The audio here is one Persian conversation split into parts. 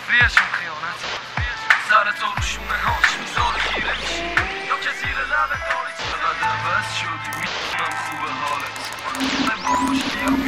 بازریشون خیانت سر تو روشونه هاش میذاره گیره میشی یا که زیر لبه داری چقدر عوض شدی میدونم خوبه حالت با خوشگی و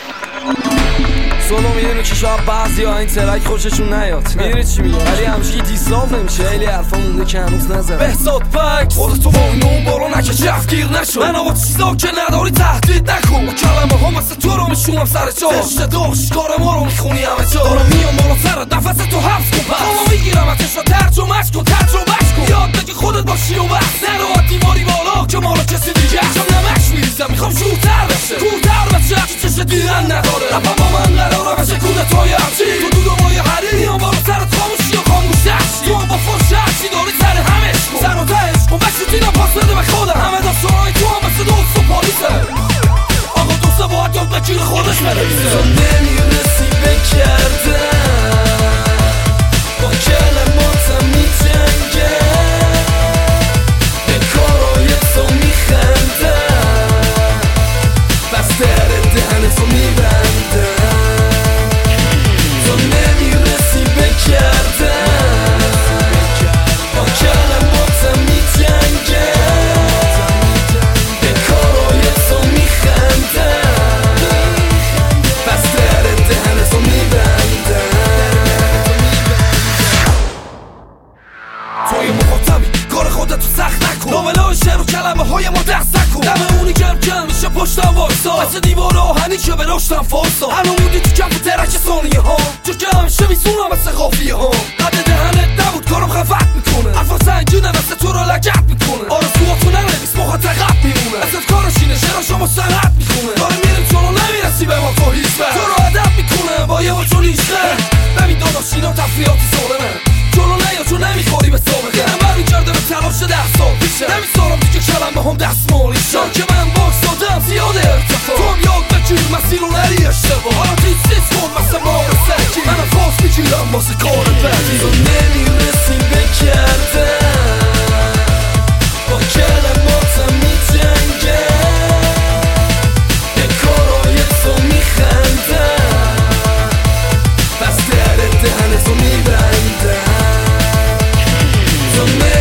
سولو میدونی که شاید بعضی ها این ترک خوششون نیاد میدونی چی میگم ولی همشگی دیسلاف نمیشه خیلی حرفا مونده که هنوز نزد بهزاد پک خودتو با این اون بالا نکه جفگیر نشو من آقا چیزا که نداری تهدید نکن با کلمه ها مثل تو رو میشونم سر جا دشته داشت کار ما رو میخونی همه جا دارم میام بالا سرت نفس تو حفظ کن پس اما میگیرم اتش را ترجمهش کن تجربهش کن یاد بگی خودت باشی و بس نرو دیواری بالا که مالا کسی دیگه چون نمش میریزم میخوام شورتر بشه کورتر بشه که چشه دیدن نداره رپم با من قراره بشه کودتای همچی تو دودمای حریر میام بالا سرت خاموشی یا خاموش دشتی تو هم با فش هرچی داری سر همش کن سر و تهش کن بشوتینم پاس بده به خودم همه داستانهای تو هم مثل دوست و پالیسه آقا دوسته باید یاد بگیر خودش بنویسه تو نمیرسی به کردن با کلماتم میجنگه به کارای تو میخنده پس در دهنتو میبنده تو نمیرسی به کردن با کلماتم میجنگه به کارای تو میخنده پس در دهنتو میبنده توی مخاطبی کار خودتو سخت نکن نامله های شعر و کلمه های ما دست نکن دم اونی کم کم میشه پشتم وایسا مثل دیوار آهنی که به رشتم فاسا هنو موندی تو کف ترک ثانیه ها تو که همیشه میسونم مثل قافیه ها قد دهنت نبود کارم خفت میکنه حرفا سنگینه مثل تو رو لگت میکنه آرزوهاتو ننویس موقع عقب میمونه اصلا کارش اینه شعراشو مستند میخونه داره میریم چون نمیرسی به ما تو هیچ تو رو ادب میکنه با یه وجون لیشته ببین داداش اینا تفریحات ظالمه جلو نیا چون نمیخوری به سابقه هم برمیگرده به تلاش 10 سال پیشه نمیذارم دیگه کلمه هم دستمالی شد که من باش دادم زیاده ارتفاع تو هم یاد بگیر مسیر رو نری اشتباه حالا تیز کن مثل ما رو سرکی من افاس میگیرم واسه کار بدی تو نمیرسی به کردن با کلماتم میجنگه به کارای تو میخنده پس در دهنتو میبنده تو